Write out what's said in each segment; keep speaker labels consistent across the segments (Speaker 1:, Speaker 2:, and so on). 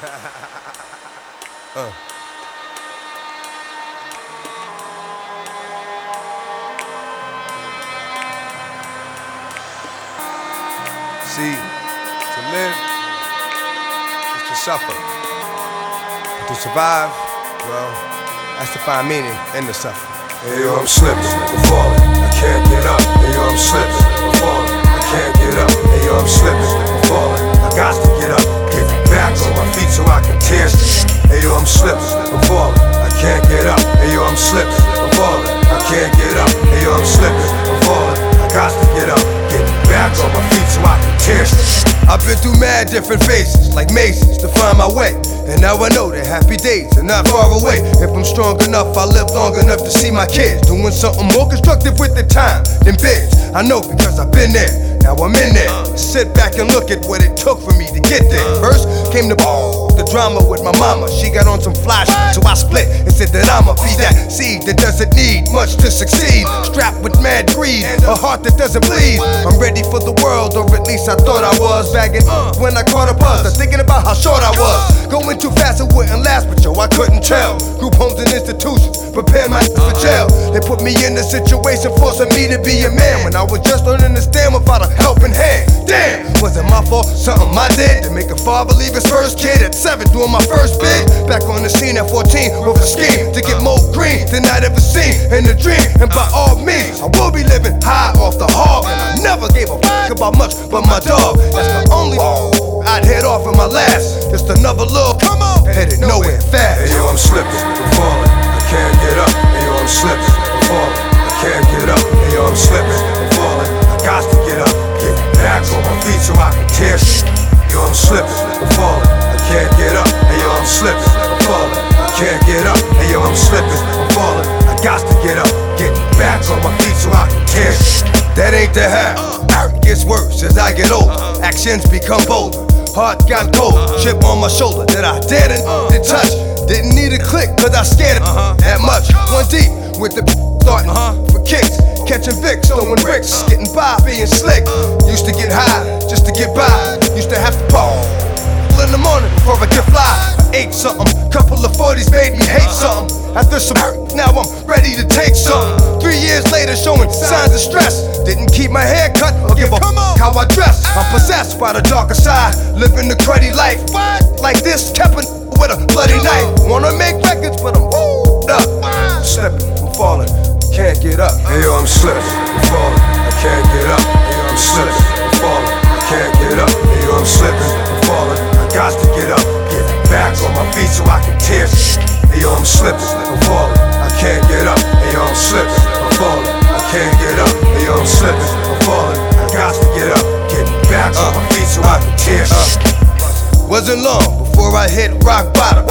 Speaker 1: See, to live is to suffer. But to survive, well, that's to find meaning in the suffering.
Speaker 2: Hey yo, I'm slipping, I'm falling, I can't get up. Hey yo, I'm slipping, I'm falling, I can't get up. Hey yo, I'm slipping, I'm falling, I got to get up. Get back on my feet so I can tear shit. Hey yo, I'm slipping, I'm falling, I can't get up. Hey yo, I'm slipping, I'm falling, I can't get up. Hey yo, I'm slipping, I'm falling, I got to get up. Get back on my feet so I can tear shit.
Speaker 1: I've been through mad different phases, like mazes, to find my way. And now I know that happy days are not far away. If I'm strong enough, I'll live long enough to see my kids doing something more constructive with their time than bids. I know because I've been there, now I'm in there. Sit back and look at what it took for me to get there. First came the drama with my mama. She got on some fly shit, so I split and said that I'ma be that seed that doesn't need much to succeed. Strapped with mad greed, a heart that doesn't bleed. I'm ready for the world, or at least I thought I was. Bagging when I caught a buzz, I'm thinking about how short I was. Going too fast, it wouldn't last, but yo, I couldn't tell. Group homes and institutions prepare my for jail. They put me in a situation forcing me to be a man when I was just learning to stand without a helping hand. Damn, was it my fault? Something I did to make a father leave his first kid at 7 doing my first bid. Back on the scene at 14 with a scheme to get more green than I'd ever seen in a dream. And by all means, I will be living high off the hog. And I never gave a fuck about much but my dog. That's the only I'd head off in my last. Just another little come on, headed nowhere fast.
Speaker 2: Hey yo, I'm slipping, I'm falling, I can't get up. Hey yo, I'm slipping, I'm falling, I can't get up. Hey yo, I'm slipping, I'm falling, I got to get up. Get back on my feet so I can tear shit. Yo, I'm slipping, I'm falling, I can't get up. Hey yo, I'm slipping, I'm falling, I can't get up. Hey yo, I'm slipping, I'm falling, I got to get up. Get back on my feet so I can tear shit.
Speaker 1: That ain't the half. It gets worse as I get older. Actions become bolder. Heart got cold. Chip on my shoulder that I didn't touch. Didn't need a click cause I scared it that much. One deep with the starting for kicks. Catching Vicks, throwing bricks. Getting by, being slick. Used to get high just to get by. Used to have to pop in the morning before I get fly. I ate something. Couple of 40s made me hate something. After some now I'm ready to take something. 3 years later showing signs of stress. Didn't keep my hair cut or give a how I dress. I'm possessed by the darker side. Living the cruddy life. Like this, kept with a bloody knife. Wanna make records but I'm up. I'm slipping, I'm falling, can't get up.
Speaker 2: Hey yo, I'm slipping, I'm falling, I can't get up. Hey yo, I'm slipping, I'm falling, I can't get up. Hey yo, I'm slipping, I'm falling, I got to get up. Get back on my feet so I can tear shit. Hey yo, I'm slipping, I'm falling, I can't get up. Hey yo, I'm slipping, I'm falling, I can't get up. Hey yo, I'm slipping, I'm falling, I got to get up. Get back on my feet so I can tear shit.
Speaker 1: Wasn't long before I hit rock bottom.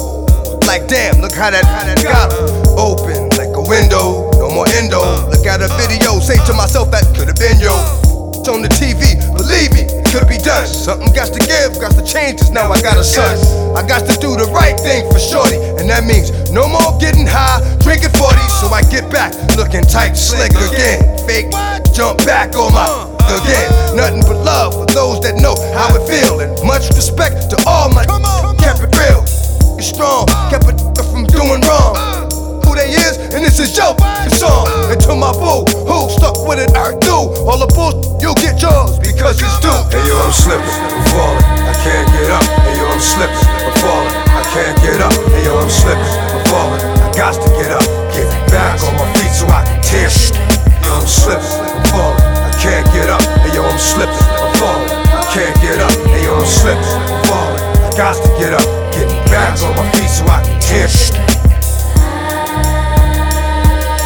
Speaker 1: Like damn, look how that got open like a window, no more endo. Look at a video, say to myself that could've been yo. It's on the TV, believe me, it could be done. Something got to give, got to change, cause now I got a son. I got to do the right thing for shorty, and that means no more getting high, drinking 40. So I get back, looking tight, slick again. Fake, jump back on my again. Nothing but love for those that know how it feel, and much respect to all my kept it real. It's strong, kept it from doing wrong. Who they is, and this is your song. And to my boo, who stuck with it, I do. All the bullshit, you'll get yours because it's due.
Speaker 2: Hey yo, I'm slipping, I'm falling, I can't get up. Hey yo, I'm slipping, I'm falling, I can't get up. Hey yo, I'm slipping, I'm falling, I got to get up. Get back on my feet so I can tear shit. Yo, I'm slipping, I'm falling, I can't get up. Hey yo, I'm slipping, I'm falling, I can't get up. Hey yo, I'm slipping, I'm falling, I got to get up. Get back on my feet so I can tear shit.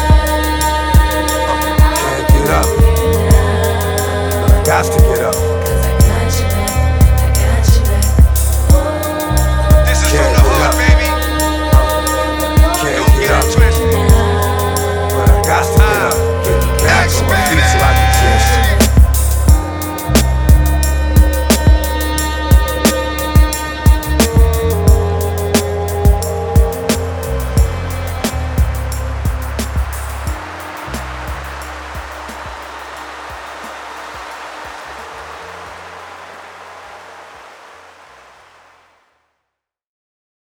Speaker 2: Can't get up, but I got to get up.